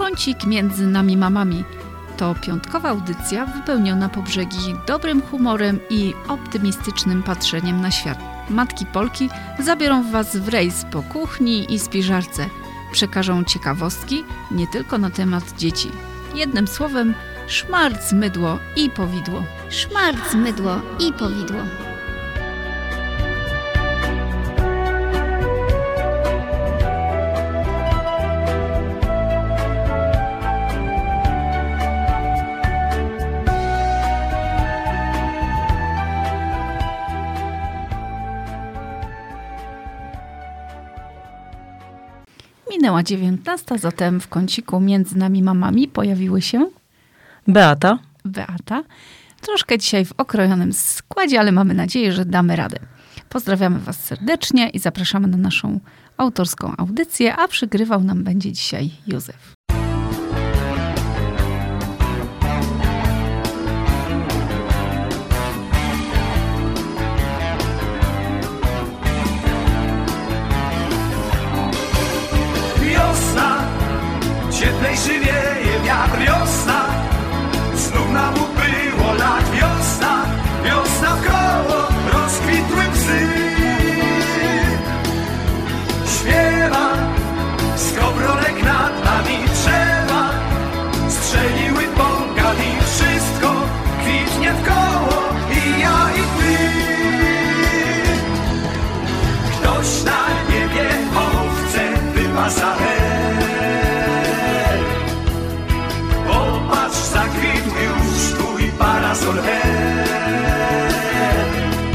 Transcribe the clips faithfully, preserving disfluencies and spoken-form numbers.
Kącik między nami mamami to piątkowa audycja wypełniona po brzegi dobrym humorem i optymistycznym patrzeniem na świat. Matki Polki zabiorą Was w rejs po kuchni i spiżarce. Przekażą ciekawostki nie tylko na temat dzieci. Jednym słowem, szmarc, mydło i powidło. Szmarc, mydło i powidło. Minęła dziewiętnasta, zatem w kąciku między nami mamami pojawiły się Beata. Beata. Troszkę dzisiaj w okrojonym składzie, ale mamy nadzieję, że damy radę. Pozdrawiamy Was serdecznie i zapraszamy na naszą autorską audycję, a przygrywał nam będzie dzisiaj Józef. Cieplejszy wieje wiatr, wiosna, znów nam ubyło lat, wiosna, wiosna wkoło, rozkwitły psy. Śpiewa skowronek nad nami, drzewa strzeliły bąkami, wszystko kwitnie wkoło i ja i ty. Ktoś na niebie owce wypasane. Zakwitł już twój parasol hen.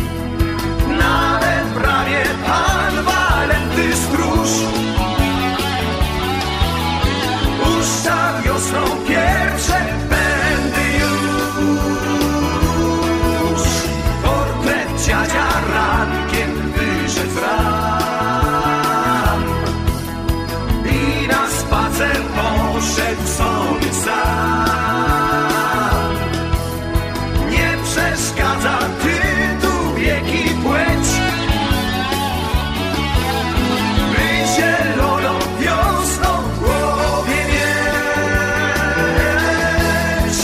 Nawet prawie pan Walenty stróż puszcza wiosną pierwsze pędy już. Portret dziadzia rankiem wyszedł z ram i na spacer poszedł sobie sam. Przeszkadza tytuł, wiek i płeć, by zieloną wiosną w głowie mieć.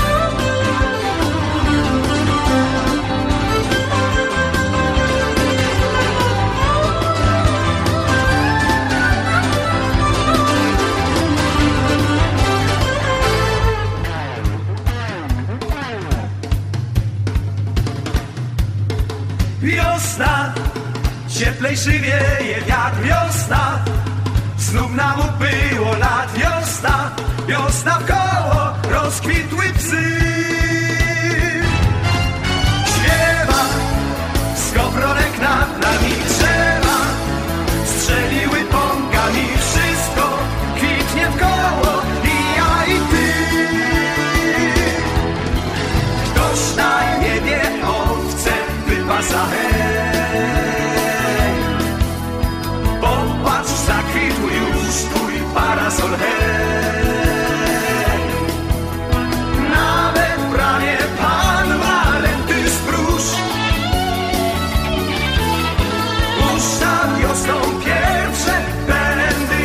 Wiosna, cieplejszy wieje wiatr, wiosna, znów nam ubyło lat, wiosna, wiosna wkoło, rozkwitły psy. Śpiewa skowronek nad nami, drzewa strzeliły bąkami, wszystko kwitnie wkoło i ja i ty. Ktoś na niebie owce wypasa hej. Popatrz, zakwitł już twój parasol hej. Nawet prawie pan Walenty stróż puszcza wiosną pierwsze pędy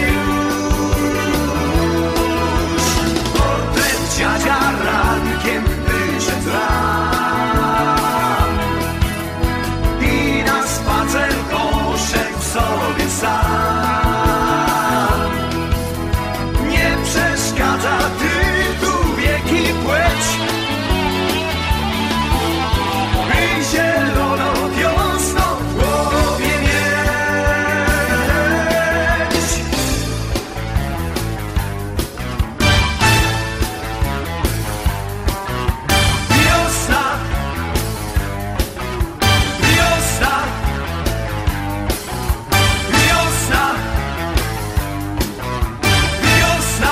już. Portret dziadzia rankiem wyszedł z ram i na spacer poszedł sobie sam. Nie przeszkadza tytuł, wiek i płeć, by zieloną wiosną w głowie mieć. Wiosna, wiosna, wiosna, wiosna.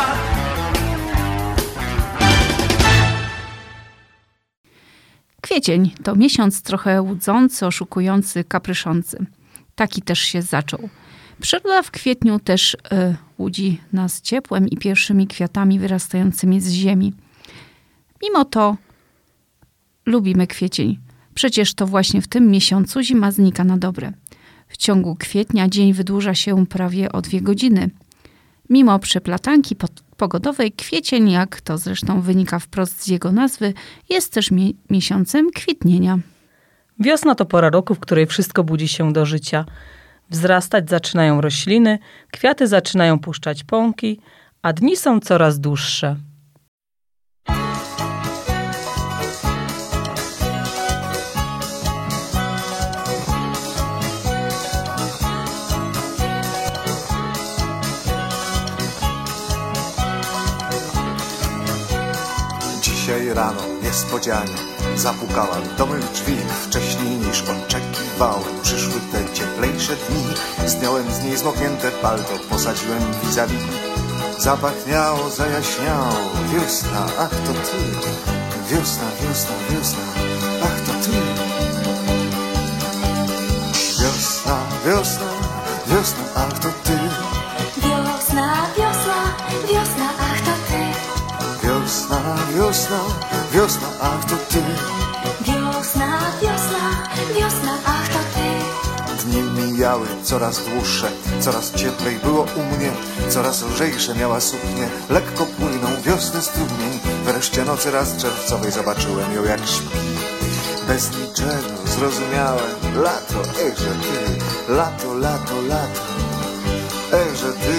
Kwiecień to miesiąc trochę łudzący, oszukujący, kapryszący. Taki też się zaczął. Przyroda w kwietniu też y, łudzi nas ciepłem i pierwszymi kwiatami wyrastającymi z ziemi. Mimo to lubimy kwiecień. Przecież to właśnie w tym miesiącu zima znika na dobre. W ciągu kwietnia dzień wydłuża się prawie o dwie godziny. Mimo przeplatanki pogodowej, kwiecień, jak to zresztą wynika wprost z jego nazwy, jest też mi- miesiącem kwitnienia. Wiosna to pora roku, w której wszystko budzi się do życia. Wzrastać zaczynają rośliny, kwiaty zaczynają puszczać pąki, a dni są coraz dłuższe. Dzisiaj rano niespodzianie zapukałem do mych drzwi. Wcześniej niż oczekiwałem przyszły te cieplejsze dni. Zdjąłem z niej zmoknięte palto, posadziłem vis-a-vis. Zapachniało, zajaśniało, wiosna, ach to ty. Wiosna, wiosna, wiosna, ach to ty. Wiosna, wiosna, wiosna, ach to ty. Wiosna, wiosna, wiosna, ach to ty. Wiosna, wiosna, wiosna, ach to ty. Wiosna, wiosna, wiosna, ach to ty. Dni mijały coraz dłuższe, coraz cieplej było u mnie, coraz lżejsze miała suknię, lekko płynął wiosny strumień. Wreszcie nocy raz czerwcowej zobaczyłem ją jak śpi. Bez niczego zrozumiałem, lato, ejże ty, lato, lato, lato, ejże ty.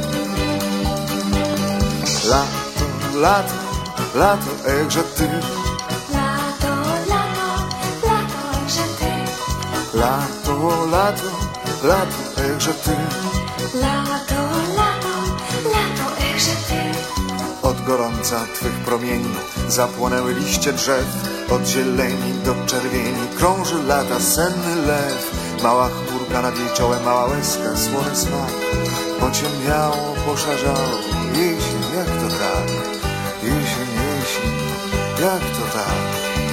Lato, lato, lato, ejże ty. Lato, lato, lato, ejże ty. Lato, lato, lato, ejże ty. Lato, lato, lato, ejże ty. Od gorąca twych promieni zapłonęły liście drzew. Od zieleni do czerwieni krąży lata senny lew. Mała chmurka nad jej czołem, mała łezka, słony smak. Pociemniało, poszarzało, jesień, jak to tak? Jesień, jesień, jak to tak?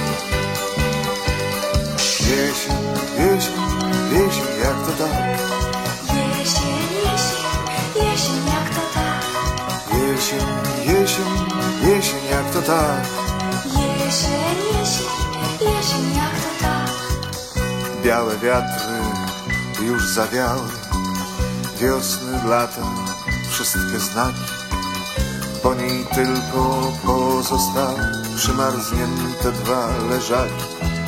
Jesień, jesień, jesień, jak to tak? Jesień, jesień, jesień, jak to tak? Jesień, jesień, jesień, jak to tak? Jesień, jesień, jesień, jak to tak? Białe wiatry już zawiały, wiosny, lata, wszystkie znaki. Po niej tylko pozostały przymarznięte dwa leżaki.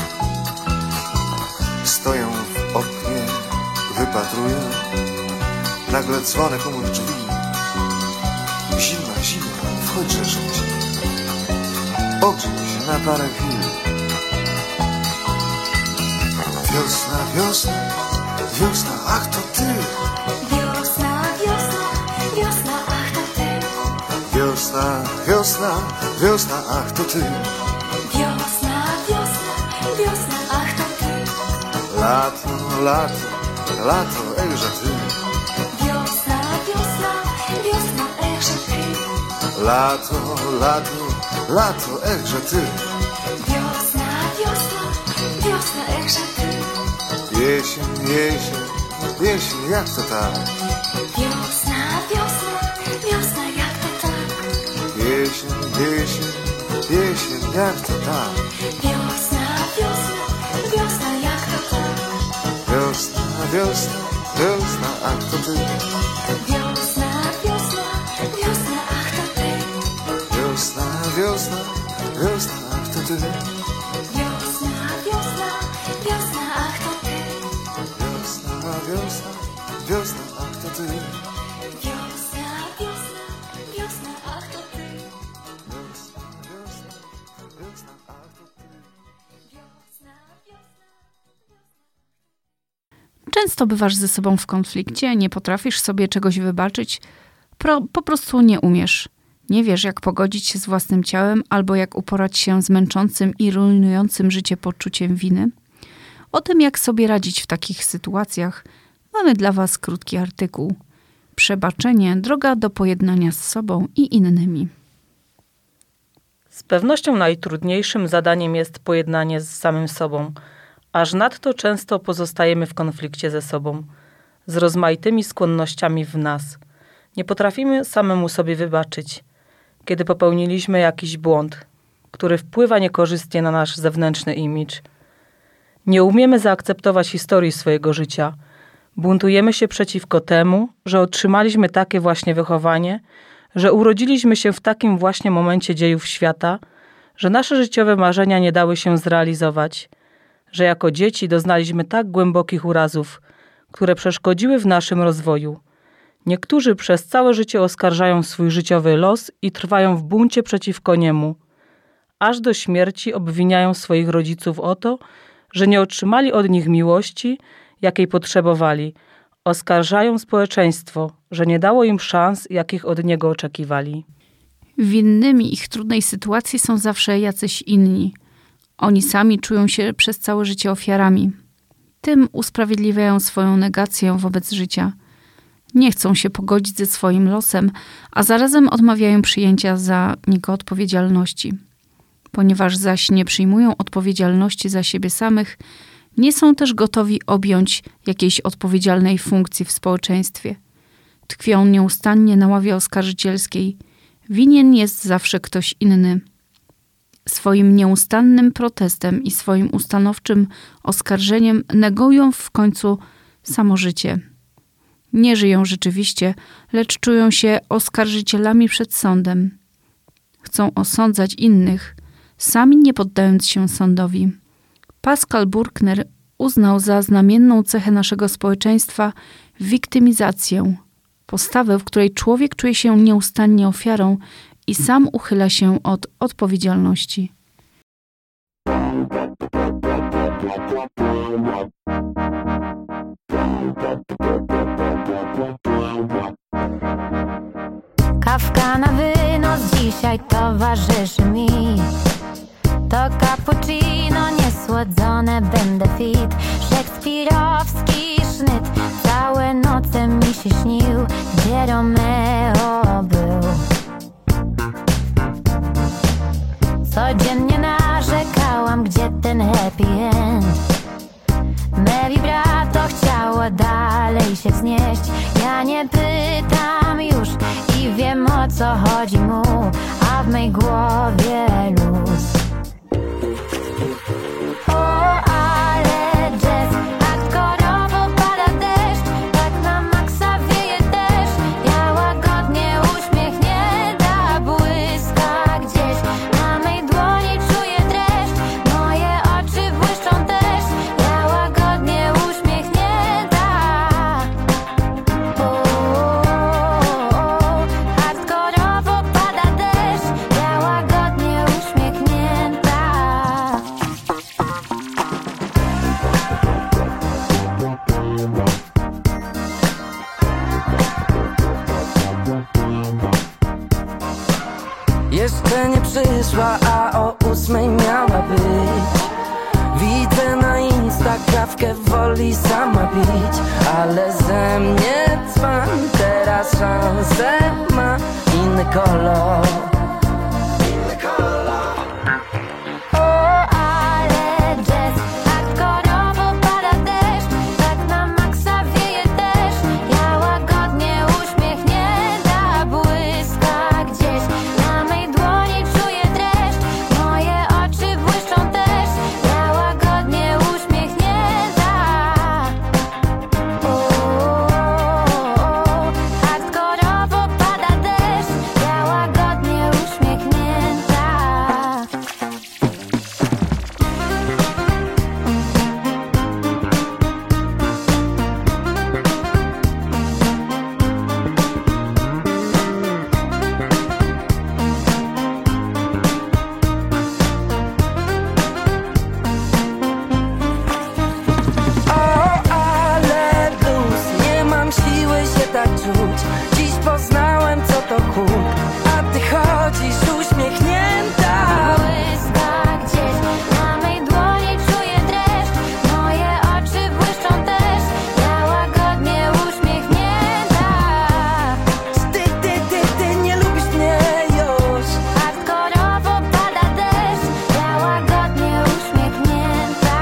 Stoję w oknie, wypatruję, nagle dzwonek u mych drzwi. Zima, zima, wchodźże szybciej, ogrzej się na parę chwil. Wiosna, wiosna, wiosna, ach to ty. Wiosna, wiosna, wiosna, ach to ty. Wiosna, wiosna, wiosna, ach to ty. Wiosna, wiosna, wiosna, ach to ty. Lato, lato, lato, ejże ty. Wiosna, wiosna, wiosna, ejże ty. Lato, lato, lato, ejże ty. Wiosna, wiosna, wiosna, ejże ty. Jesień, jesień, jesień, jak to tak? Wiosna, wiosna, wiosna, jak to tak? Jesień, jesień, jesień, jak to tak? Wiosna, wiosna, wiosna, jak to tak? Wiosna, wiosna, wiosna, ach to ty. Wiosna, wiosna, wiosna, ach to ty. Wiosna, wiosna, wiosna, ach to ty. Wiosna, wiosna, wiosna, ach to ty. Wiosna, wiosna, wiosna, ach to ty. Wiosna, wiosna, wiosna, ach to ty. Wiosna, wiosna, wiosna, ach to ty. Wiosna, wiosna. Często bywasz ze sobą w konflikcie, nie potrafisz sobie czegoś wybaczyć, pro, po prostu nie umiesz. Nie wiesz, jak pogodzić się z własnym ciałem albo jak uporać się z męczącym i rujnującym życie poczuciem winy. O tym, jak sobie radzić w takich sytuacjach, mamy dla Was krótki artykuł. Przebaczenie, droga do pojednania z sobą i innymi. Z pewnością najtrudniejszym zadaniem jest pojednanie z samym sobą, aż nadto często pozostajemy w konflikcie ze sobą, z rozmaitymi skłonnościami w nas. Nie potrafimy samemu sobie wybaczyć, kiedy popełniliśmy jakiś błąd, który wpływa niekorzystnie na nasz zewnętrzny imidż. Nie umiemy zaakceptować historii swojego życia, Buntujemy się przeciwko temu, że otrzymaliśmy takie właśnie wychowanie, że urodziliśmy się w takim właśnie momencie dziejów świata, że nasze życiowe marzenia nie dały się zrealizować, że jako dzieci doznaliśmy tak głębokich urazów, które przeszkodziły w naszym rozwoju. Niektórzy przez całe życie oskarżają swój życiowy los i trwają w buncie przeciwko niemu. Aż do śmierci obwiniają swoich rodziców o to, że nie otrzymali od nich miłości, jakiej potrzebowali. Oskarżają społeczeństwo, że nie dało im szans, jakich od niego oczekiwali. Winnymi ich trudnej sytuacji są zawsze jacyś inni. Oni sami czują się przez całe życie ofiarami. Tym usprawiedliwiają swoją negację wobec życia. Nie chcą się pogodzić ze swoim losem, a zarazem odmawiają przyjęcia za niego odpowiedzialności. Ponieważ zaś nie przyjmują odpowiedzialności za siebie samych, nie są też gotowi objąć jakiejś odpowiedzialnej funkcji w społeczeństwie. Tkwią nieustannie na ławie oskarżycielskiej. Winien jest zawsze ktoś inny. Swoim nieustannym protestem i swoim ustanowczym oskarżeniem negują w końcu samo życie. Nie żyją rzeczywiście, lecz czują się oskarżycielami przed sądem. Chcą osądzać innych, sami nie poddając się sądowi. Pascal Bruckner uznał za znamienną cechę naszego społeczeństwa wiktymizację, postawę, w której człowiek czuje się nieustannie ofiarą i sam uchyla się od odpowiedzialności. Kawka na wynos dzisiaj towarzyszy mi. To cappuccino niesłodzone, będę fit. Szekspirowski sznyt, całe noce mi się śnił, gdzie Romeo był. Codziennie narzekałam, gdzie ten happy end. Me vibrato chciało dalej się wznieść. Ja nie pytam już i wiem, o co chodzi mu, a w mej głowie luz. O, ale jazz, hardkorowo pada deszcz, tak na maksa wieje deszcz. Ja łagodnie uśmiechnięta błyska gdzieś. Na mej dłoni czuję dreszcz, moje oczy błyszczą też. Ja łagodnie uśmiechnięta. O, hardkorowo pada deszcz, ja łagodnie uśmiechnięta. Jeszcze nie przyszła, a o ósmej miała być. Widzę na Insta kawkę, woli sama pić. Ale ze mnie dzban, teraz szansę ma inny kolor. O, ale jazz, hardkorowo pada deszcz, tak na maksa wieje deszcz. Ja łagodnie uśmiechnięta błyska gdzieś. Na mej dłoni czuję dreszcz, moje oczy błyszczą też. Ja łagodnie uśmiechnięta. O, hardkorowo pada deszcz, ja łagodnie uśmiechnięta. O, ale blues, nie mam siły się tak czuć. Dziś poznałem, co to huk, a ty chodzisz uśmiechnięta. Błyska gdzieś, na mej dłoni czuję dreszcz, moje oczy błyszczą też. Ja łagodnie uśmiechnięta. Ty, ty, ty, ty nie lubisz mnie już. Hardkorowo pada deszcz, ja łagodnie uśmiechnięta.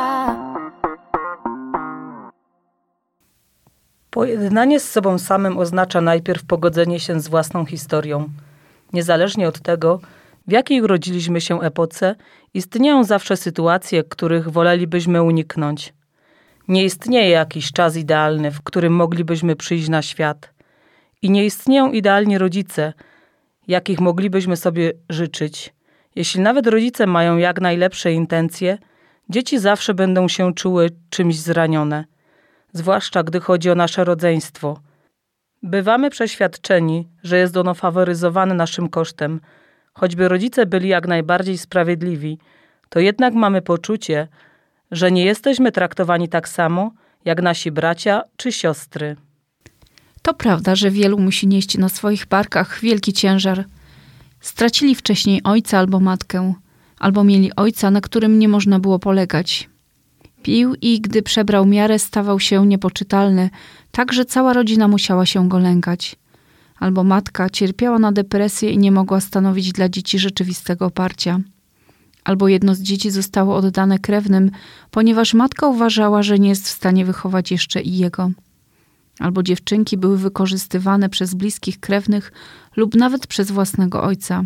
Pojednanie z sobą samym oznacza najpierw pogodzenie się z własną historią. Niezależnie od tego, w jakiej urodziliśmy się epoce, istnieją zawsze sytuacje, których wolelibyśmy uniknąć. Nie istnieje jakiś czas idealny, w którym moglibyśmy przyjść na świat. I nie istnieją idealni rodzice, jakich moglibyśmy sobie życzyć. Jeśli nawet rodzice mają jak najlepsze intencje, dzieci zawsze będą się czuły czymś zranione. Zwłaszcza gdy chodzi o nasze rodzeństwo. Bywamy przeświadczeni, że jest ono faworyzowane naszym kosztem. Choćby rodzice byli jak najbardziej sprawiedliwi, to jednak mamy poczucie, że nie jesteśmy traktowani tak samo, jak nasi bracia czy siostry. To prawda, że wielu musi nieść na swoich barkach wielki ciężar. Stracili wcześniej ojca albo matkę, albo mieli ojca, na którym nie można było polegać. Pił i gdy przebrał miarę, stawał się niepoczytalny, tak że cała rodzina musiała się go lękać. Albo matka cierpiała na depresję i nie mogła stanowić dla dzieci rzeczywistego oparcia. Albo jedno z dzieci zostało oddane krewnym, ponieważ matka uważała, że nie jest w stanie wychować jeszcze i jego. Albo dziewczynki były wykorzystywane przez bliskich krewnych lub nawet przez własnego ojca.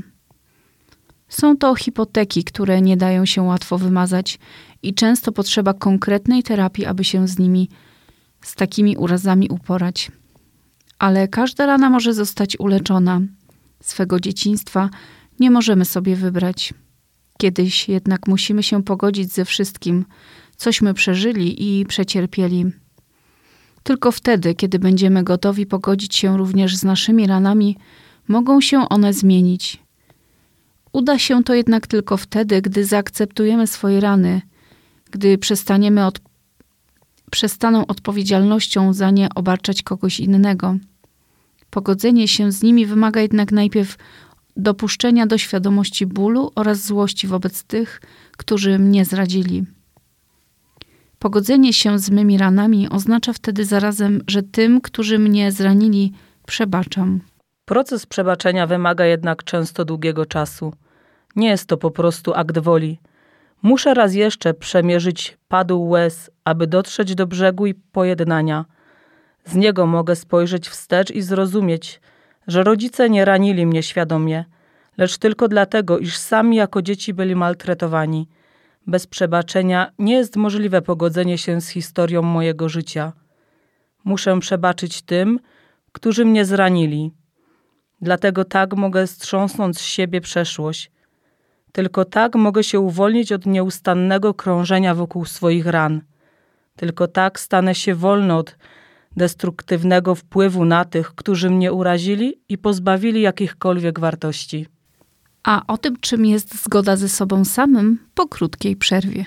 Są to hipoteki, które nie dają się łatwo wymazać i często potrzeba konkretnej terapii, aby się z nimi, z takimi urazami uporać. Ale każda rana może zostać uleczona. Swego dzieciństwa nie możemy sobie wybrać. Kiedyś jednak musimy się pogodzić ze wszystkim, cośmy przeżyli i przecierpieli. Tylko wtedy, kiedy będziemy gotowi pogodzić się również z naszymi ranami, mogą się one zmienić. Uda się to jednak tylko wtedy, gdy zaakceptujemy swoje rany, gdy przestaniemy od... przestaną odpowiedzialnością za nie obarczać kogoś innego. Pogodzenie się z nimi wymaga jednak najpierw dopuszczenia do świadomości bólu oraz złości wobec tych, którzy mnie zradzili. Pogodzenie się z mymi ranami oznacza wtedy zarazem, że tym, którzy mnie zranili, przebaczam. Proces przebaczenia wymaga jednak często długiego czasu. Nie jest to po prostu akt woli. Muszę raz jeszcze przemierzyć padł łez, aby dotrzeć do brzegu i pojednania. Z niego mogę spojrzeć wstecz i zrozumieć, że rodzice nie ranili mnie świadomie, lecz tylko dlatego, iż sami jako dzieci byli maltretowani. Bez przebaczenia nie jest możliwe pogodzenie się z historią mojego życia. Muszę przebaczyć tym, którzy mnie zranili. Dlatego tak mogę strząsnąć z siebie przeszłość. Tylko tak mogę się uwolnić od nieustannego krążenia wokół swoich ran. Tylko tak stanę się wolny od destruktywnego wpływu na tych, którzy mnie urazili i pozbawili jakichkolwiek wartości. A o tym, czym jest zgoda ze sobą samym, po krótkiej przerwie.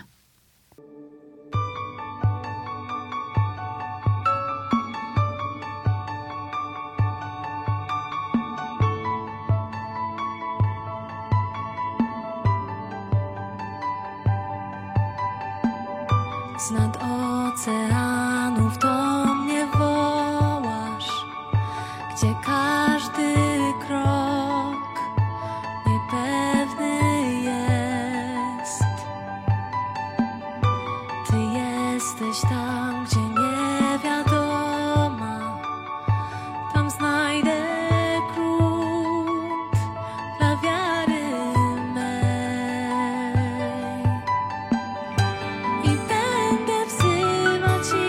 Z nad oceanów do mnie wołasz, gdzie każdy krok niepewny jest. Ty jesteś tam, gdzie nie wiadoma, tam znajdę grunt dla wiary mej. I będę wzywać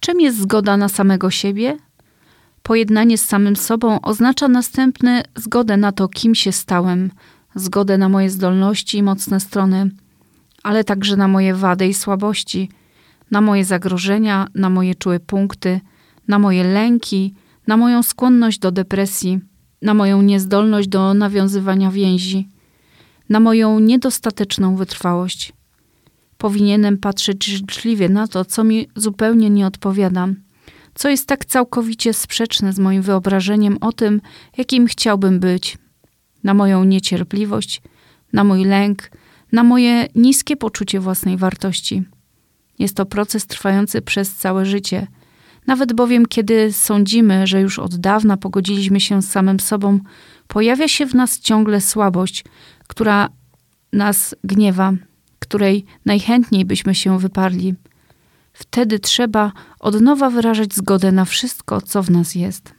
Czym jest zgoda na samego siebie? Pojednanie z samym sobą oznacza następnie zgodę na to, kim się stałem, zgodę na moje zdolności i mocne strony, ale także na moje wady i słabości, na moje zagrożenia, na moje czułe punkty, na moje lęki, na moją skłonność do depresji, na moją niezdolność do nawiązywania więzi, na moją niedostateczną wytrwałość. Powinienem patrzeć życzliwie na to, co mi zupełnie nie odpowiada, co jest tak całkowicie sprzeczne z moim wyobrażeniem o tym, jakim chciałbym być, na moją niecierpliwość, na mój lęk, na moje niskie poczucie własnej wartości. Jest to proces trwający przez całe życie. Nawet bowiem, kiedy sądzimy, że już od dawna pogodziliśmy się z samym sobą, pojawia się w nas ciągle słabość, która nas gniewa, której najchętniej byśmy się wyparli. Wtedy trzeba od nowa wyrażać zgodę na wszystko, co w nas jest.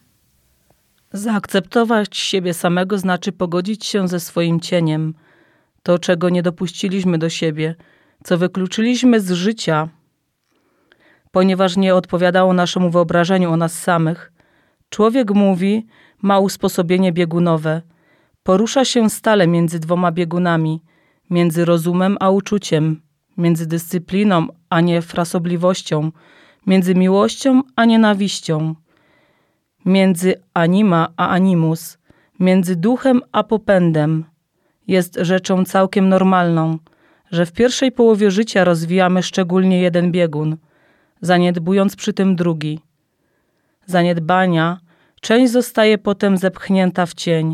Zaakceptować siebie samego znaczy pogodzić się ze swoim cieniem. To, czego nie dopuściliśmy do siebie, co wykluczyliśmy z życia, ponieważ nie odpowiadało naszemu wyobrażeniu o nas samych. Człowiek mówi, ma usposobienie biegunowe. Porusza się stale między dwoma biegunami, między rozumem a uczuciem, między dyscypliną a nie frasobliwością, między miłością a nienawiścią, między anima a animus, między duchem a popędem. Jest rzeczą całkiem normalną, że w pierwszej połowie życia rozwijamy szczególnie jeden biegun, zaniedbując przy tym drugi. Zaniedbania część zostaje potem zepchnięta w cień.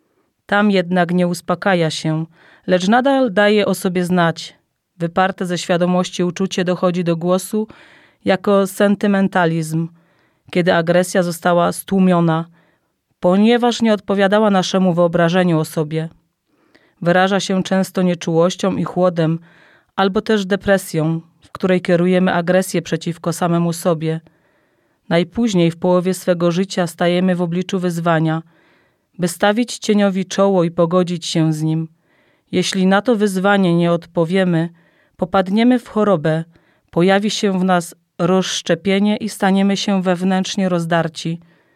Tam jednak nie uspokaja się, lecz nadal daje o sobie znać. Wyparte ze świadomości uczucie dochodzi do głosu jako sentymentalizm, kiedy agresja została stłumiona, ponieważ nie odpowiadała naszemu wyobrażeniu o sobie. Wyraża się często nieczułością i chłodem, albo też depresją, w której kierujemy agresję przeciwko samemu sobie. Najpóźniej w połowie swego życia stajemy w obliczu wyzwania, by stawić cieniowi czoło i pogodzić się z nim. Jeśli na to wyzwanie nie odpowiemy, popadniemy w chorobę, pojawi się w nas rozszczepienie i staniemy się wewnętrznie rozdarci.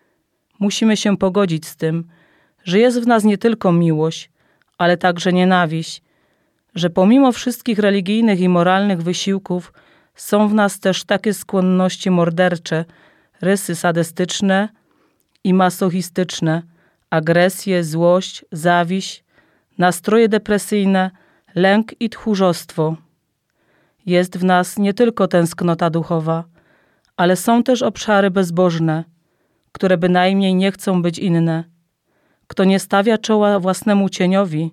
Musimy się pogodzić z tym, że jest w nas nie tylko miłość, ale także nienawiść, że pomimo wszystkich religijnych i moralnych wysiłków są w nas też takie skłonności mordercze, rysy sadystyczne i masochistyczne, agresję, złość, zawiść, nastroje depresyjne, lęk i tchórzostwo. Jest w nas nie tylko tęsknota duchowa, ale są też obszary bezbożne, które bynajmniej nie chcą być inne. Kto nie stawia czoła własnemu cieniowi,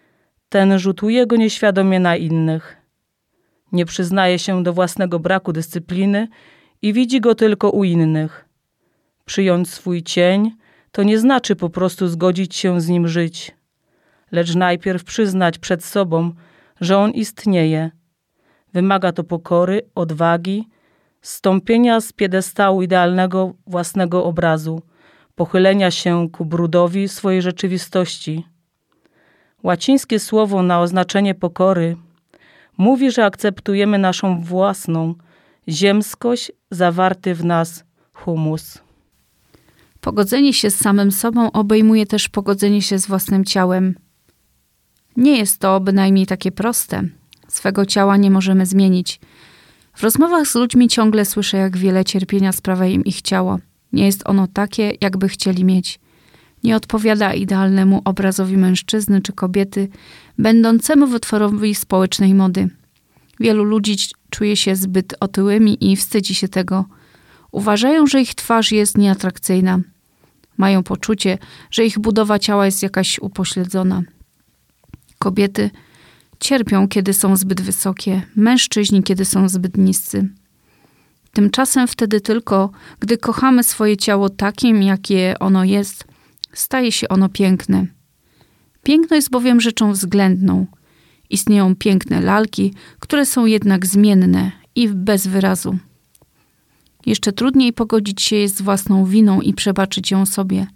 ten rzutuje go nieświadomie na innych. Nie przyznaje się do własnego braku dyscypliny i widzi go tylko u innych. Przyjąć swój cień to nie znaczy po prostu zgodzić się z nim żyć, lecz najpierw przyznać przed sobą, że on istnieje. Wymaga to pokory, odwagi, zstąpienia z piedestału idealnego własnego obrazu, pochylenia się ku brudowi swojej rzeczywistości. Łacińskie słowo na oznaczenie pokory mówi, że akceptujemy naszą własną ziemskość, zawarty w nas humus. Pogodzenie się z samym sobą obejmuje też pogodzenie się z własnym ciałem. Nie jest to bynajmniej takie proste. Swego ciała nie możemy zmienić. W rozmowach z ludźmi ciągle słyszę, jak wiele cierpienia sprawia im ich ciało. Nie jest ono takie, jakby chcieli mieć. Nie odpowiada idealnemu obrazowi mężczyzny czy kobiety, będącemu wytworowi społecznej mody. Wielu ludzi czuje się zbyt otyłymi i wstydzi się tego. Uważają, że ich twarz jest nieatrakcyjna. Mają poczucie, że ich budowa ciała jest jakaś upośledzona. Kobiety cierpią, kiedy są zbyt wysokie, mężczyźni, kiedy są zbyt niscy. Tymczasem wtedy tylko, gdy kochamy swoje ciało takim, jakie ono jest, staje się ono piękne. Piękno jest bowiem rzeczą względną. Istnieją piękne lalki, które są jednak zmienne i bez wyrazu. Jeszcze trudniej pogodzić się jest z własną winą i przebaczyć ją sobie.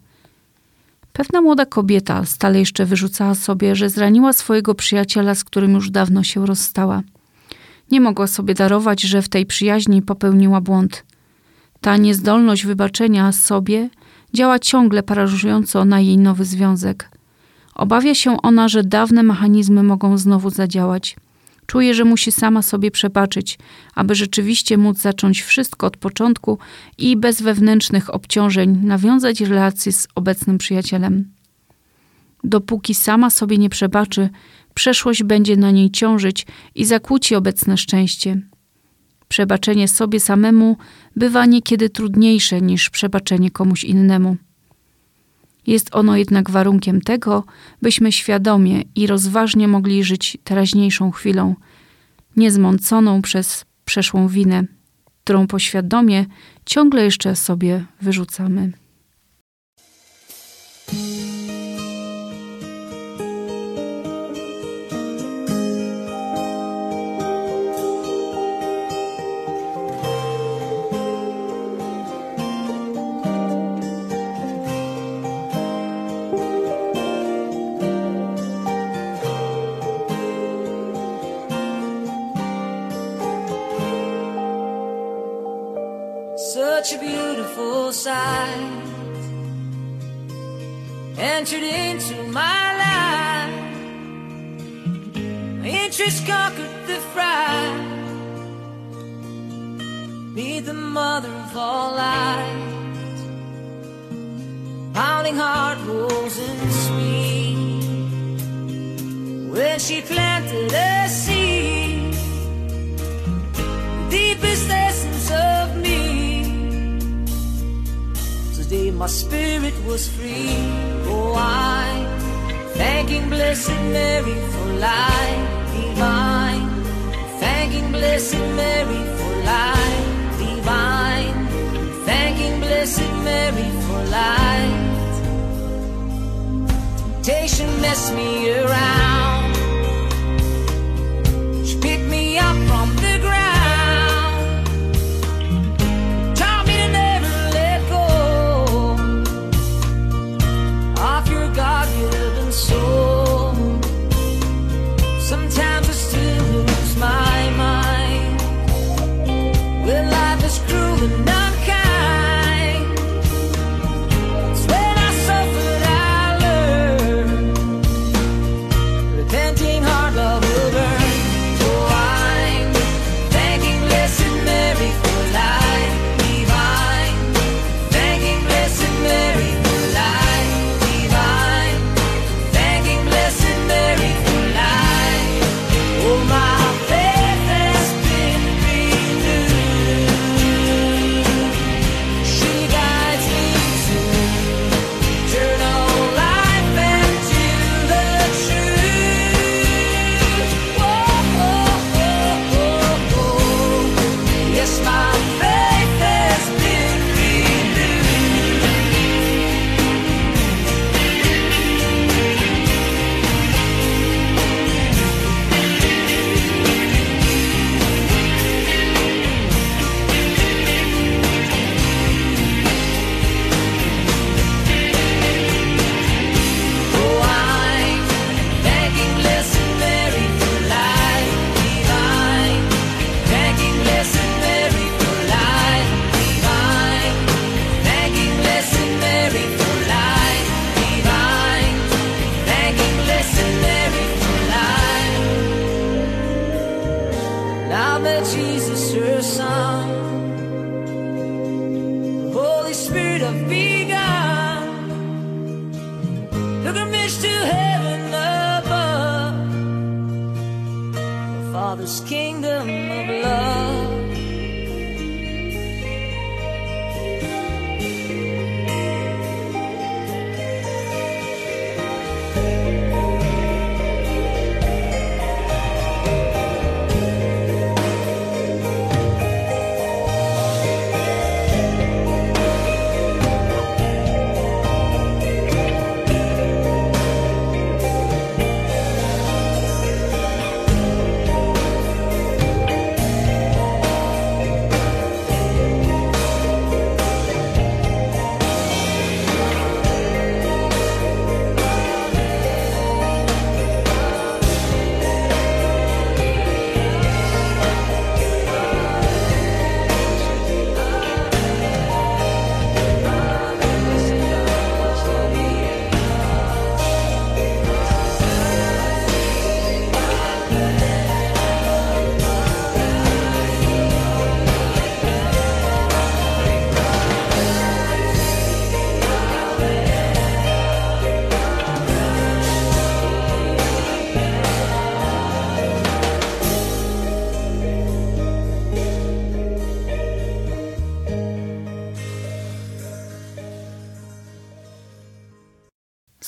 Pewna młoda kobieta stale jeszcze wyrzucała sobie, że zraniła swojego przyjaciela, z którym już dawno się rozstała. Nie mogła sobie darować, że w tej przyjaźni popełniła błąd. Ta niezdolność wybaczenia sobie działa ciągle paraliżująco na jej nowy związek. Obawia się ona, że dawne mechanizmy mogą znowu zadziałać. Czuje, że musi sama sobie przebaczyć, aby rzeczywiście móc zacząć wszystko od początku i bez wewnętrznych obciążeń nawiązać relacje z obecnym przyjacielem. Dopóki sama sobie nie przebaczy, przeszłość będzie na niej ciążyć i zakłóci obecne szczęście. Przebaczenie sobie samemu bywa niekiedy trudniejsze niż przebaczenie komuś innemu. Jest ono jednak warunkiem tego, byśmy świadomie i rozważnie mogli żyć teraźniejszą chwilą, niezmąconą przez przeszłą winę, którą poświadomie ciągle jeszcze sobie wyrzucamy. Such a beautiful sight entered into my life. My interest conquered the fright. Be the mother of all light. Pounding heart rolls in speed. When she planted a seed, the deepest essence of me. Today my spirit was free. Oh, I'm thanking Blessed Mary for life divine. Thanking Blessed Mary for life divine. Thanking Blessed Mary for light. Temptation messed me around. She picked me up from the ground. So sometimes I still lose my mind. Well, life is cruel and unkind. It's when I suffered I learned. Repenting heart love will burn. Oh, I'm thanking Blessed Mary for life divine. Thanking Blessed Mary for life divine. Blessed Mary for life. Oh, my faith has been renewed. She guides me to eternal life and to the truth. Oh, oh, oh, oh, oh. Yes, my faith has been renewed. Now that Jesus, her Son, the Holy Spirit have begun pilgrimage to heaven above, the Father's kingdom of love.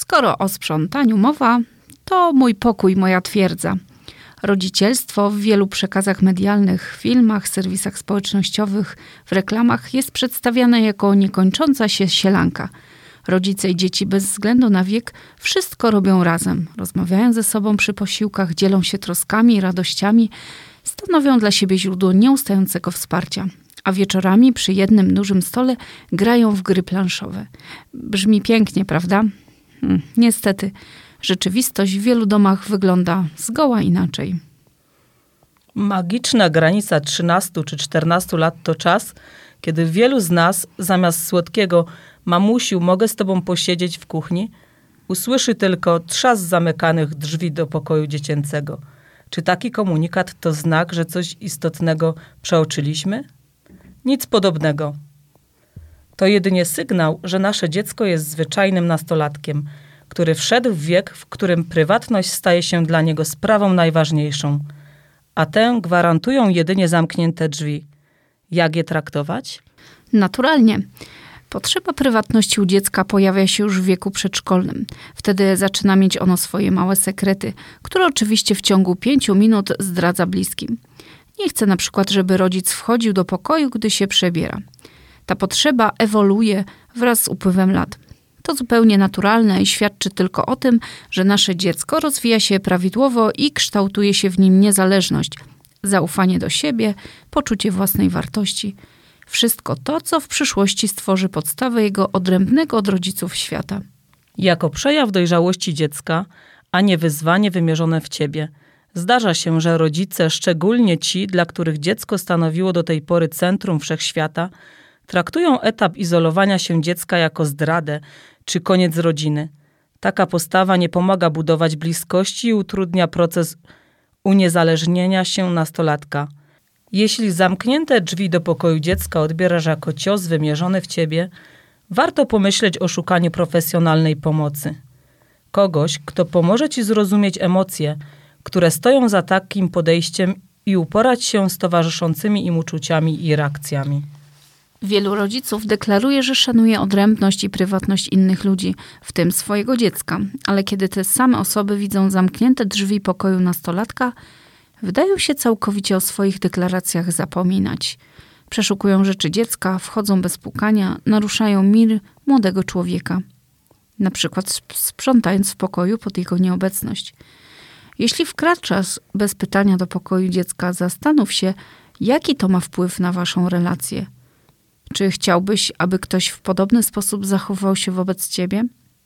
Skoro o sprzątaniu mowa, to mój pokój, moja twierdza. Rodzicielstwo w wielu przekazach medialnych, filmach, serwisach społecznościowych, w reklamach jest przedstawiane jako niekończąca się sielanka. Rodzice i dzieci bez względu na wiek wszystko robią razem. Rozmawiają ze sobą przy posiłkach, dzielą się troskami i radościami, stanowią dla siebie źródło nieustającego wsparcia. A wieczorami przy jednym dużym stole grają w gry planszowe. Brzmi pięknie, prawda? Hmm, niestety, rzeczywistość w wielu domach wygląda zgoła inaczej. Magiczna granica trzynastu czy czternastu lat to czas, kiedy wielu z nas zamiast słodkiego mamusiu, mogę z tobą posiedzieć w kuchni, usłyszy tylko trzask zamykanych drzwi do pokoju dziecięcego. Czy taki komunikat to znak, że coś istotnego przeoczyliśmy? Nic podobnego. To jedynie sygnał, że nasze dziecko jest zwyczajnym nastolatkiem, który wszedł w wiek, w którym prywatność staje się dla niego sprawą najważniejszą, a tę gwarantują jedynie zamknięte drzwi. Jak je traktować? Naturalnie. Potrzeba prywatności u dziecka pojawia się już w wieku przedszkolnym. Wtedy zaczyna mieć ono swoje małe sekrety, które oczywiście w ciągu pięciu minut zdradza bliskim. Nie chce na przykład, żeby rodzic wchodził do pokoju, gdy się przebiera. Ta potrzeba ewoluuje wraz z upływem lat. To zupełnie naturalne i świadczy tylko o tym, że nasze dziecko rozwija się prawidłowo i kształtuje się w nim niezależność, zaufanie do siebie, poczucie własnej wartości. Wszystko to, co w przyszłości stworzy podstawę jego odrębnego od rodziców świata. Jako przejaw dojrzałości dziecka, a nie wyzwanie wymierzone w ciebie. Zdarza się, że rodzice, szczególnie ci, dla których dziecko stanowiło do tej pory centrum wszechświata, traktują etap izolowania się dziecka jako zdradę czy koniec rodziny. Taka postawa nie pomaga budować bliskości i utrudnia proces uniezależnienia się nastolatka. Jeśli zamknięte drzwi do pokoju dziecka odbierasz jako cios wymierzony w ciebie, warto pomyśleć o szukaniu profesjonalnej pomocy. Kogoś, kto pomoże ci zrozumieć emocje, które stoją za takim podejściem i uporać się z towarzyszącymi im uczuciami i reakcjami. Wielu rodziców deklaruje, że szanuje odrębność i prywatność innych ludzi, w tym swojego dziecka, ale kiedy te same osoby widzą zamknięte drzwi pokoju nastolatka, wydają się całkowicie o swoich deklaracjach zapominać. Przeszukują rzeczy dziecka, wchodzą bez pukania, naruszają mir młodego człowieka. Na przykład sprzątając w pokoju pod jego nieobecność. Jeśli wkraczasz bez pytania do pokoju dziecka, zastanów się, jaki to ma wpływ na waszą relację. Czy chciałbyś, aby ktoś w podobny sposób zachował się wobec ciebie?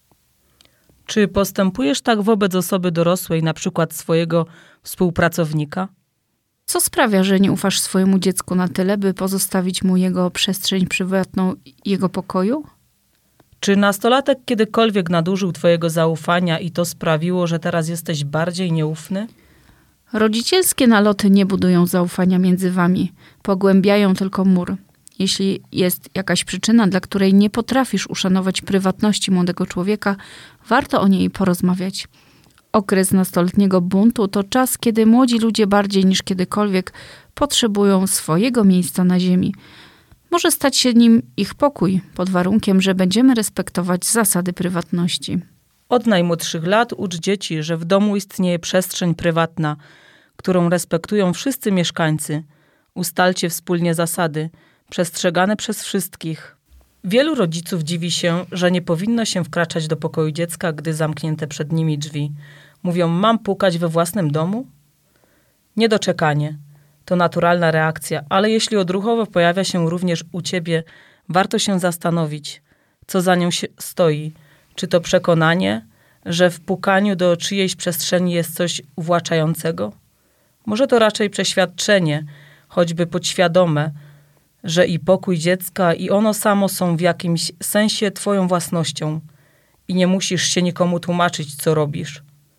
Czy postępujesz tak wobec osoby dorosłej, na przykład swojego współpracownika? Co sprawia, że nie ufasz swojemu dziecku na tyle, by pozostawić mu jego przestrzeń prywatną jego pokoju? Czy nastolatek kiedykolwiek nadużył twojego zaufania i to sprawiło, że teraz jesteś bardziej nieufny? Rodzicielskie naloty nie budują zaufania między wami, pogłębiają tylko mur. Jeśli jest jakaś przyczyna, dla której nie potrafisz uszanować prywatności młodego człowieka, warto o niej porozmawiać. Okres nastoletniego buntu to czas, kiedy młodzi ludzie bardziej niż kiedykolwiek potrzebują swojego miejsca na ziemi. Może stać się nim ich pokój, pod warunkiem, że będziemy respektować zasady prywatności. Od najmłodszych lat ucz dzieci, że w domu istnieje przestrzeń prywatna, którą respektują wszyscy mieszkańcy. Ustalcie wspólnie zasady, przestrzegane przez wszystkich. Wielu rodziców dziwi się, że nie powinno się wkraczać do pokoju dziecka, gdy zamknięte przed nimi drzwi. Mówią, mam pukać we własnym domu? Niedoczekanie. To naturalna reakcja, ale jeśli odruchowo pojawia się również u ciebie, warto się zastanowić, co za nią się stoi. Czy to przekonanie, że w pukaniu do czyjejś przestrzeni jest coś uwłaczającego? Może to raczej przeświadczenie, choćby podświadome, że i pokój dziecka, i ono samo są w jakimś sensie twoją własnością i nie musisz się nikomu tłumaczyć, co robisz.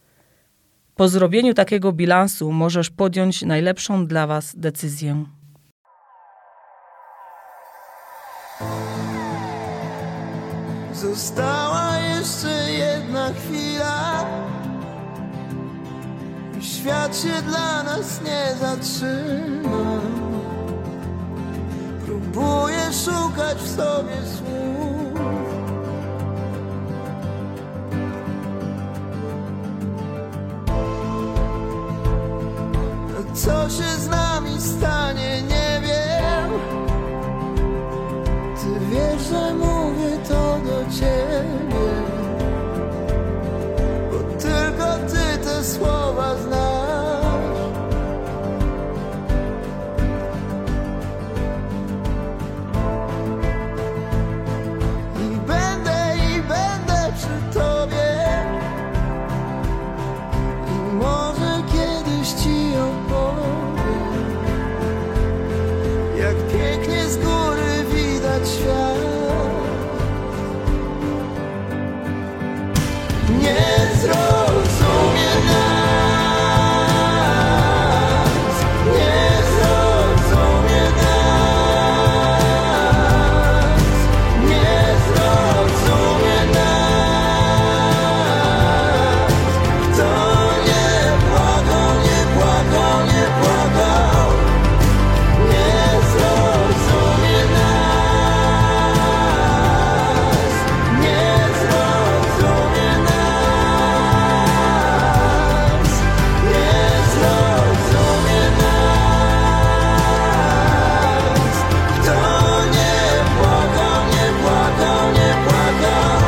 Po zrobieniu takiego bilansu możesz podjąć najlepszą dla was decyzję. Została jeszcze jedna chwila, świat się dla nas nie zatrzyma. Próbuję szukać w sobie słów, jak pięknie z góry widać świat. Nie zrozumie nas, nie zrozumie nas, nie zrozumie nas. Kto nie płakał, nie płakał, nie płakał, nie zrozumie nas, nie zrozumie nas, nie zrozumie nas. Kto nie płakał, nie płakał, nie płakał.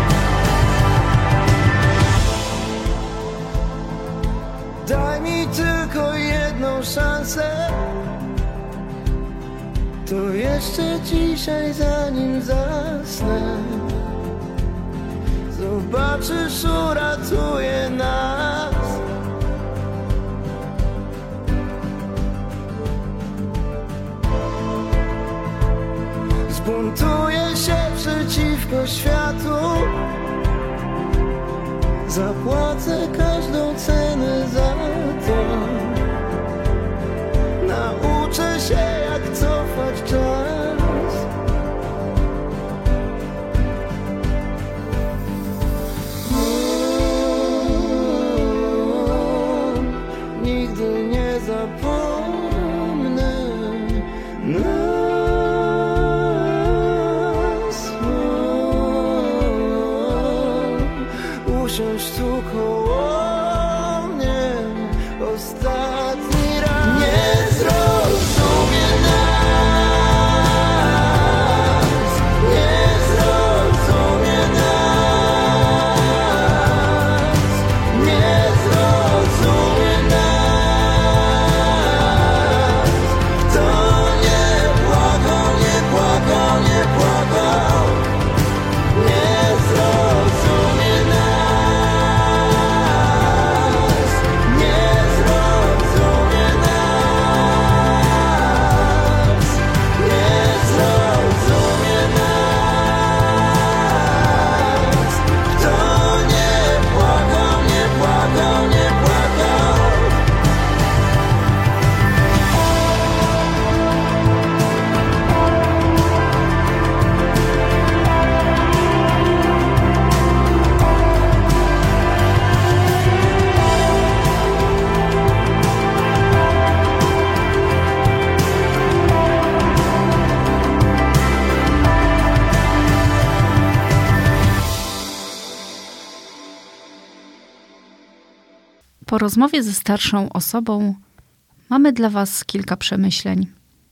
Daj mi tylko jedną szansę, to jeszcze dzisiaj zanim zasnę zobaczysz, uratuje nas. Zbuntuję się przeciwko światu, zapłacę każdą cenę za to. Nauczę się, jak cofać czas. Mm, nigdy nie zapomnę nas. Mm, usiądź tu koło mnie ostatni raz. Nie zrozumie nas, nie zrozumie nas, nie zrozumie nas. Kto nie płakał, nie płakał, nie płakał, nie zrozumie nas, nie zrozumie nas, nie zrozumie nas. Kto nie płakał, nie płakał, nie płakał. Po rozmowie ze starszą osobą mamy dla Was kilka przemyśleń.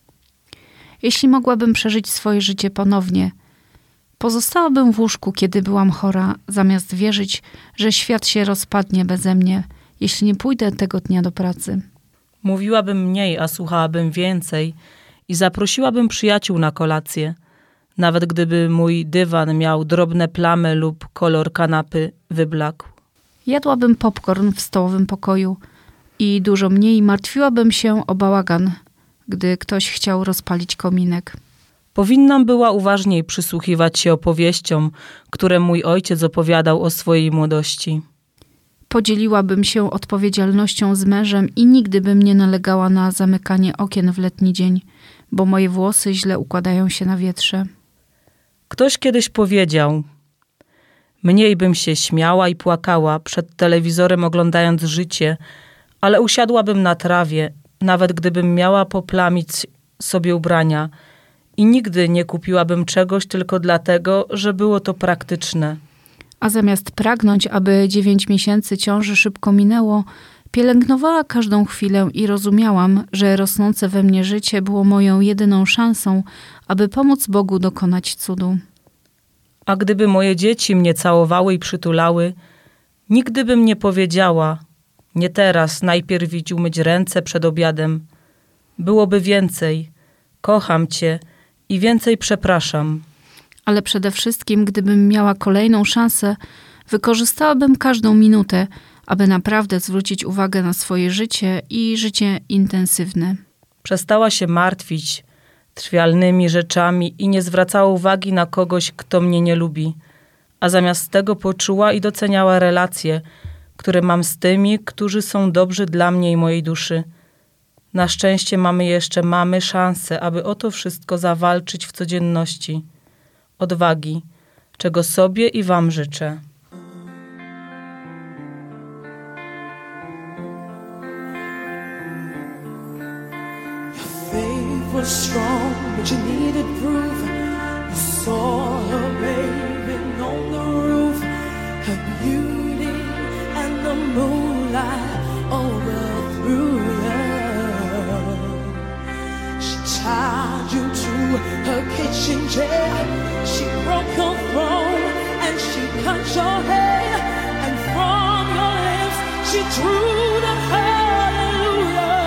Jeśli mogłabym przeżyć swoje życie ponownie, pozostałabym w łóżku, kiedy byłam chora, zamiast wierzyć, że świat się rozpadnie beze mnie, jeśli nie pójdę tego dnia do pracy. Mówiłabym mniej, a słuchałabym więcej i zaprosiłabym przyjaciół na kolację, nawet gdyby mój dywan miał drobne plamy lub kolor kanapy wyblakł. Jadłabym popcorn w stołowym pokoju i dużo mniej martwiłabym się o bałagan, gdy ktoś chciał rozpalić kominek. Powinnam była uważniej przysłuchiwać się opowieściom, które mój ojciec opowiadał o swojej młodości. Podzieliłabym się odpowiedzialnością z mężem i nigdy bym nie nalegała na zamykanie okien w letni dzień, bo moje włosy źle układają się na wietrze. Ktoś kiedyś powiedział: mniej bym się śmiała i płakała przed telewizorem oglądając życie, ale usiadłabym na trawie, nawet gdybym miała poplamić sobie ubrania i nigdy nie kupiłabym czegoś tylko dlatego, że było to praktyczne. A zamiast pragnąć, aby dziewięć miesięcy ciąży szybko minęło, pielęgnowała każdą chwilę i rozumiałam, że rosnące we mnie życie było moją jedyną szansą, aby pomóc Bogu dokonać cudu. A gdyby moje dzieci mnie całowały i przytulały, nigdy bym nie powiedziała: nie teraz, najpierw idź umyć ręce przed obiadem. Byłoby więcej: kocham cię i więcej przepraszam. Ale przede wszystkim, gdybym miała kolejną szansę, wykorzystałabym każdą minutę, aby naprawdę zwrócić uwagę na swoje życie i życie intensywne. Przestała się martwić, trywialnymi rzeczami i nie zwracała uwagi na kogoś, kto mnie nie lubi, a zamiast tego poczuła i doceniała relacje, które mam z tymi, którzy są dobrzy dla mnie i mojej duszy. Na szczęście mamy jeszcze mamy szansę, aby o to wszystko zawalczyć w codzienności. Odwagi, czego sobie i wam życzę. Was strong, but you needed proof. You saw her bathing on the roof, her beauty and the moonlight overthrew you. She tied you to her kitchen chair. She broke your throne and she cut your hair, and from your lips she drew the hallelujah.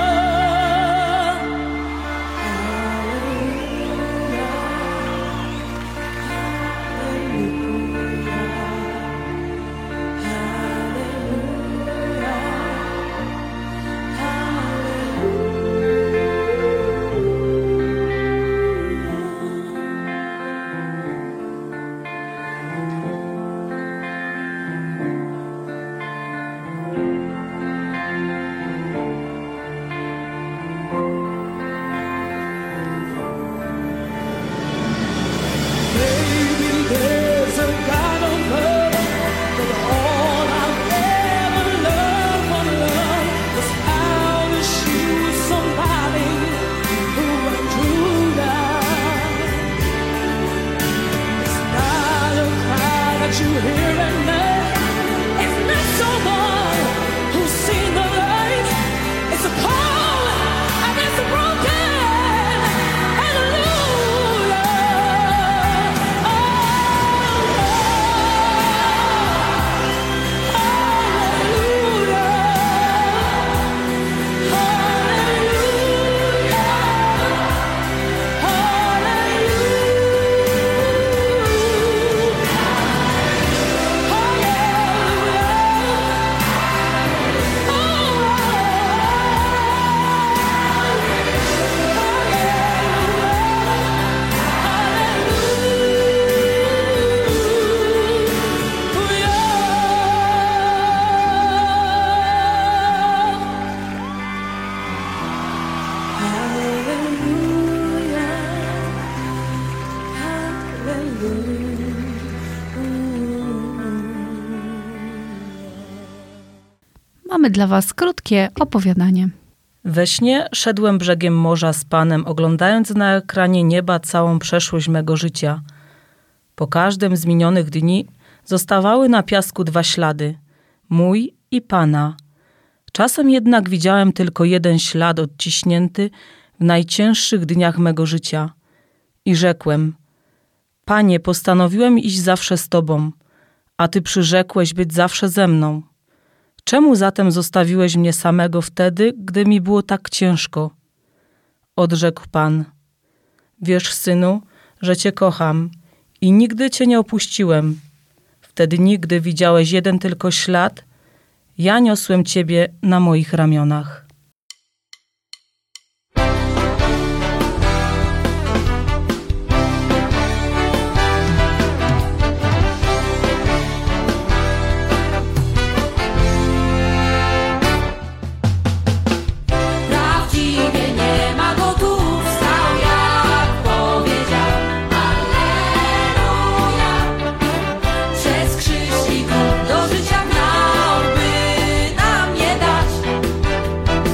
Mamy dla was krótkie opowiadanie. We śnie szedłem brzegiem morza z Panem, oglądając na ekranie nieba całą przeszłość mego życia. Po każdym z minionych dni zostawały na piasku dwa ślady, mój i Pana. Czasem jednak widziałem tylko jeden ślad odciśnięty w najcięższych dniach mego życia. I rzekłem: Panie, postanowiłem iść zawsze z Tobą, a Ty przyrzekłeś być zawsze ze mną. Czemu zatem zostawiłeś mnie samego wtedy, gdy mi było tak ciężko? Odrzekł Pan: Wiesz, synu, że Cię kocham i nigdy Cię nie opuściłem. Wtedy nigdy widziałeś jeden tylko ślad, ja niosłem Ciebie na moich ramionach. Do życia miałby nam nie dać.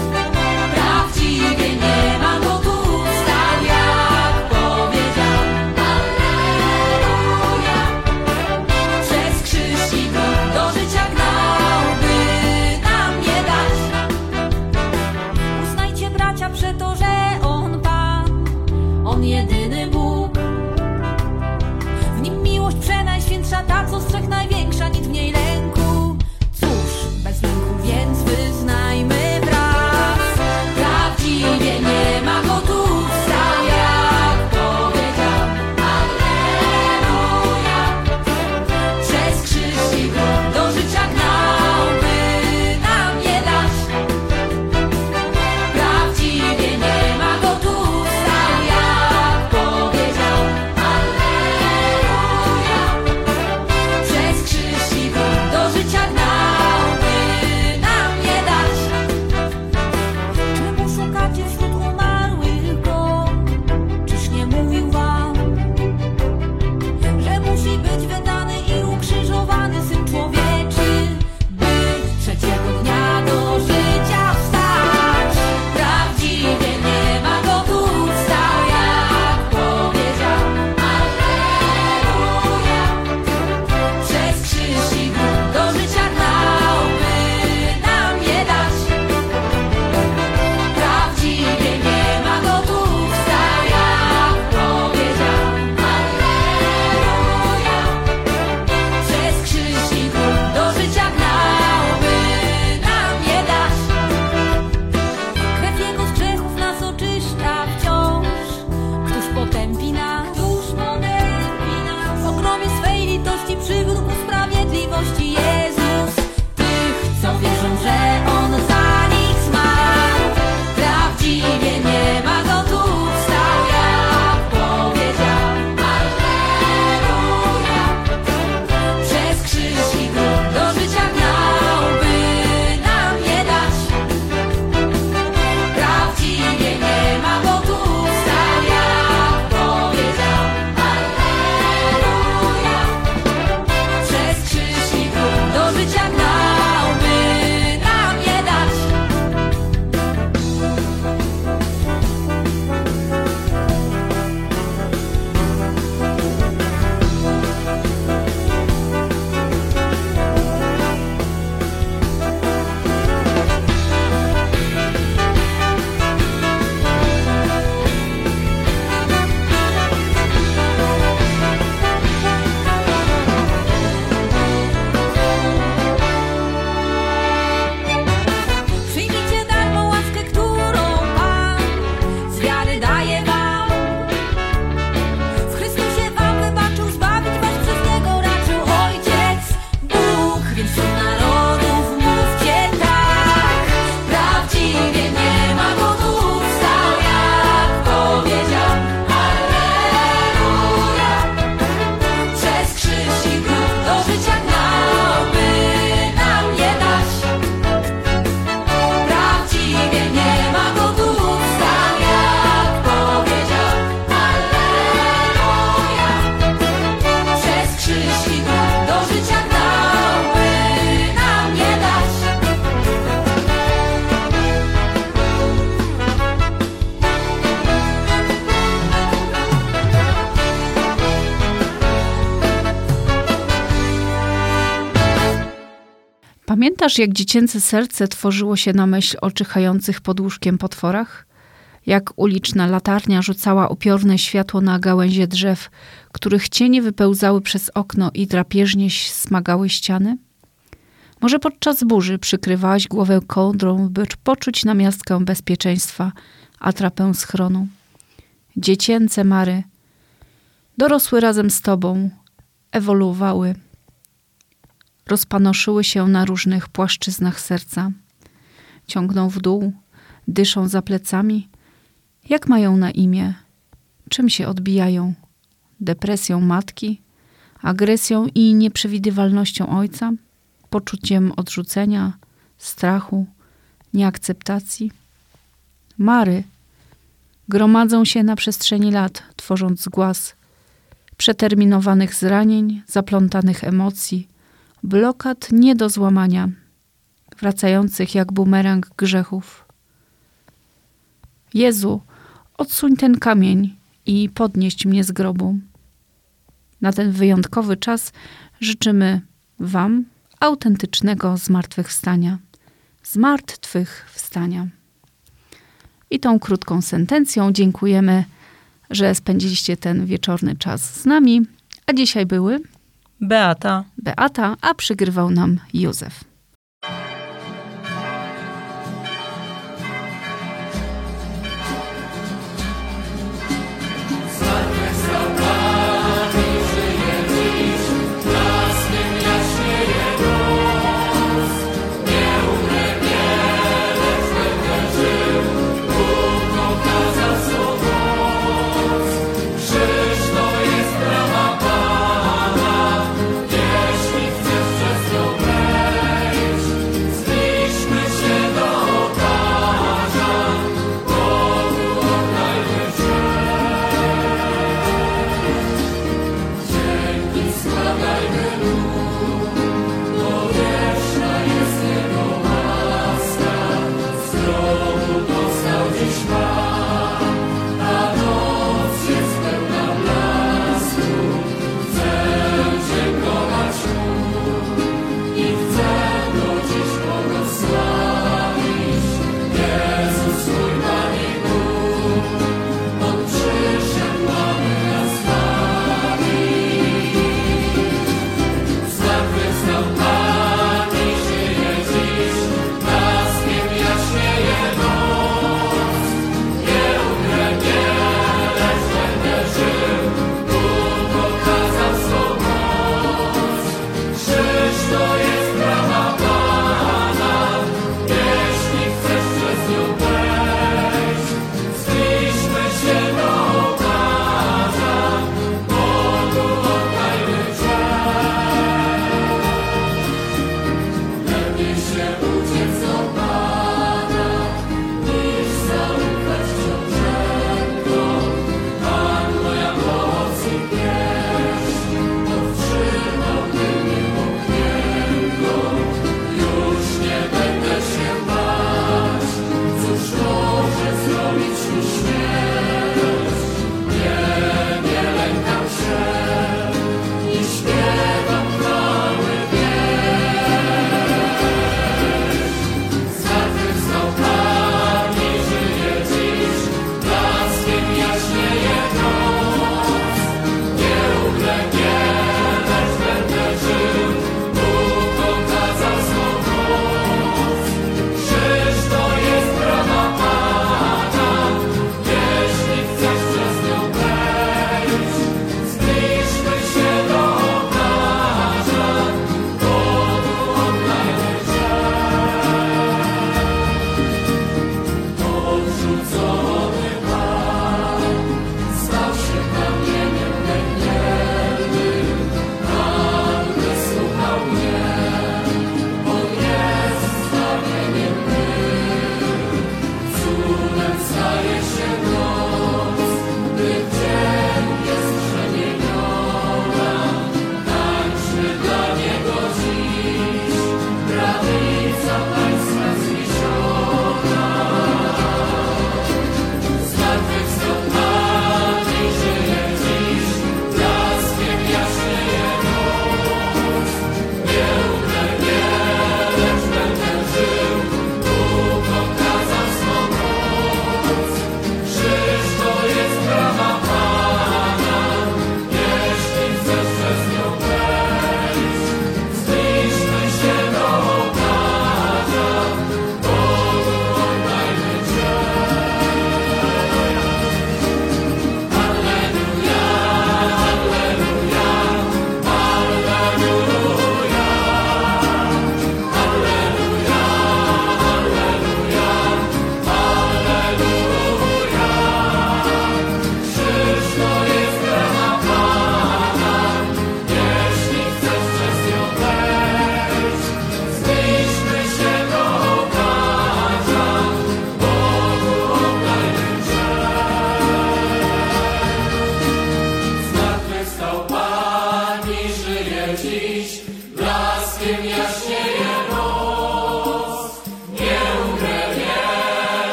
Pamiętasz, jak dziecięce serce tworzyło się na myśl o czyhających pod łóżkiem potworach? Jak uliczna latarnia rzucała upiorne światło na gałęzie drzew, których cienie wypełzały przez okno i drapieżnie smagały ściany? Może podczas burzy przykrywałaś głowę kołdrą, by poczuć namiastkę bezpieczeństwa, atrapę schronu. Dziecięce mary dorosły razem z tobą, ewoluowały, rozpanoszyły się na różnych płaszczyznach serca. Ciągną w dół, dyszą za plecami. Jak mają na imię? Czym się odbijają? Depresją matki? Agresją i nieprzewidywalnością ojca? Poczuciem odrzucenia, strachu, nieakceptacji? Mary gromadzą się na przestrzeni lat, tworząc głaz przeterminowanych zranień, zaplątanych emocji, blokad nie do złamania, wracających jak bumerang grzechów. Jezu, odsuń ten kamień i podnieść mnie z grobu. Na ten wyjątkowy czas życzymy wam autentycznego zmartwychwstania. Zmartwychwstania. I tą krótką sentencją dziękujemy, że spędziliście ten wieczorny czas z nami. A dzisiaj były Beata, Beata, a przygrywał nam Józef.